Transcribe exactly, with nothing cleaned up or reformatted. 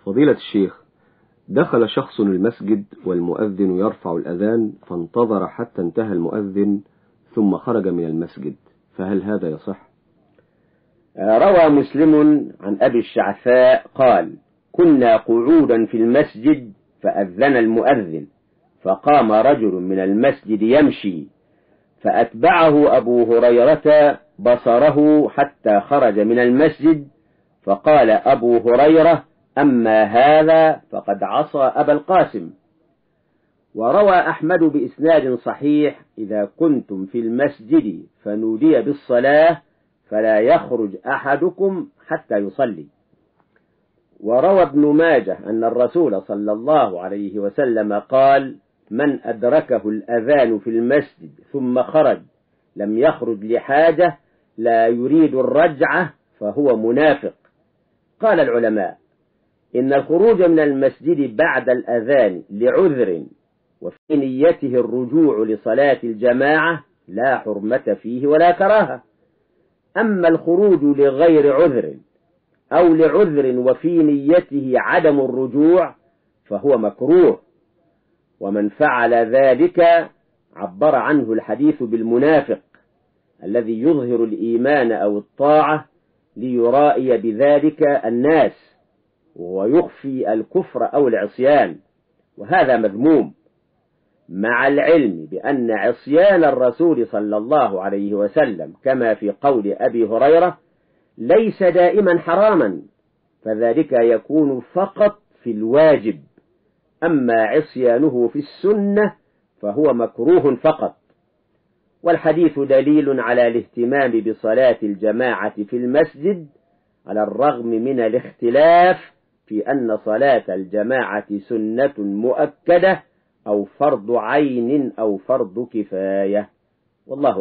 فضيلة الشيخ، دخل شخص المسجد والمؤذن يرفع الأذان فانتظر حتى انتهى المؤذن ثم خرج من المسجد، فهل هذا يصح؟ روى مسلم عن أبي الشعثاء قال: كنا قعودا في المسجد فأذن المؤذن، فقام رجل من المسجد يمشي، فأتبعه أبو هريرة بصره حتى خرج من المسجد، فقال أبو هريرة: أما هذا فقد عصى أبا القاسم. وروى أحمد بإسناد صحيح: إذا كنتم في المسجد فنودي بالصلاة فلا يخرج أحدكم حتى يصلي. وروى ابن ماجه أن الرسول صلى الله عليه وسلم قال: من أدركه الأذان في المسجد ثم خرج لم يخرج لحاجة لا يريد الرجعة فهو منافق. قال العلماء: إن الخروج من المسجد بعد الأذان لعذر وفي نيته الرجوع لصلاة الجماعة لا حرمة فيه ولا كراهة. أما الخروج لغير عذر أو لعذر وفي نيته عدم الرجوع فهو مكروه، ومن فعل ذلك عبر عنه الحديث بالمنافق الذي يظهر الإيمان أو الطاعة ليرائي بذلك الناس، وهو يخفي الكفر أو العصيان، وهذا مذموم، مع العلم بأن عصيان الرسول صلى الله عليه وسلم كما في قول أبي هريرة ليس دائما حراما، فذلك يكون فقط في الواجب، أما عصيانه في السنة فهو مكروه فقط. والحديث دليل على الاهتمام بصلاة الجماعة في المسجد على الرغم من الاختلاف في أن صلاة الجماعة سنة مؤكدة أو فرض عين أو فرض كفاية، والله